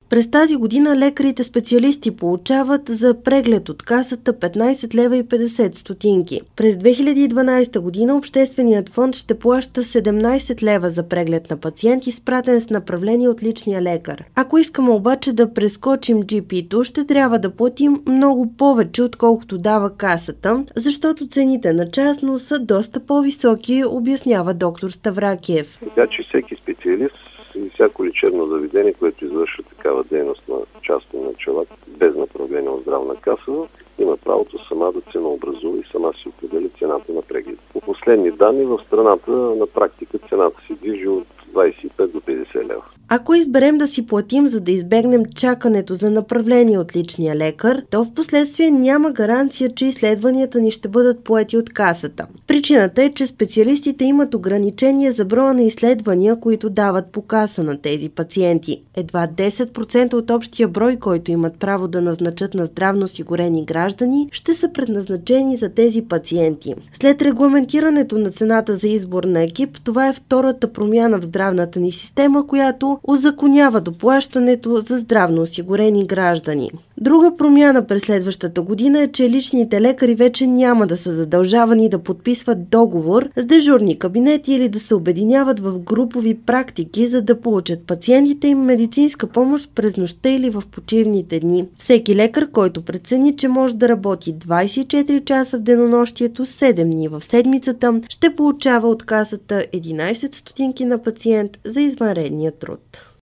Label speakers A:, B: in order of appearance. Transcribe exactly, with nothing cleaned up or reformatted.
A: През тази година лекарите специалисти получават за преглед от Касата петнайсет лева и петдесет стотинки. През две хиляди и дванайсета година Общественият фонд ще плаща седемнайсет лева за преглед на пациент, изпратен с направление от личния лекар. Ако искаме обаче да прескочим джи пи-то, ще трябва да платим много повече, отколкото дава Касата, защото цените на частно са доста по-високи, обяснява доктор Ставракиев.
B: Така че всеки специалист и всяко лечебно заведение, което извършва такава дейност на частни начала, без направление от здравна каса, има правото сама да ценообразува и сама си определя цената на преглед. По последни данни в страната на практика цената се движи от двайсет и пет до петдесет лева.
A: Ако изберем да си платим, за да избегнем чакането за направление от личния лекар, то в последствие няма гаранция, че изследванията ни ще бъдат поети от Касата. Причината е, че специалистите имат ограничения за броя на изследвания, които дават по Каса на тези пациенти. Едва десет процента от общия брой, който имат право да назначат на здравно осигурени граждани, ще са предназначени за тези пациенти. След регламентирането на цената за избор на екип, това е втората промяна в здравната ни система, която узаконява доплащането за здравно осигурени граждани. Друга промяна през следващата година е, че личните лекари вече няма да са задължавани да подписват договор с дежурни кабинети или да се обединяват в групови практики, за да получат пациентите им медицинска помощ през нощта или в почивните дни. Всеки лекар, който прецени, че може да работи двайсет и четири часа в денонощието, седем дни в седмицата, ще получава от Касата единайсет стотинки на пациент за извънредния труд.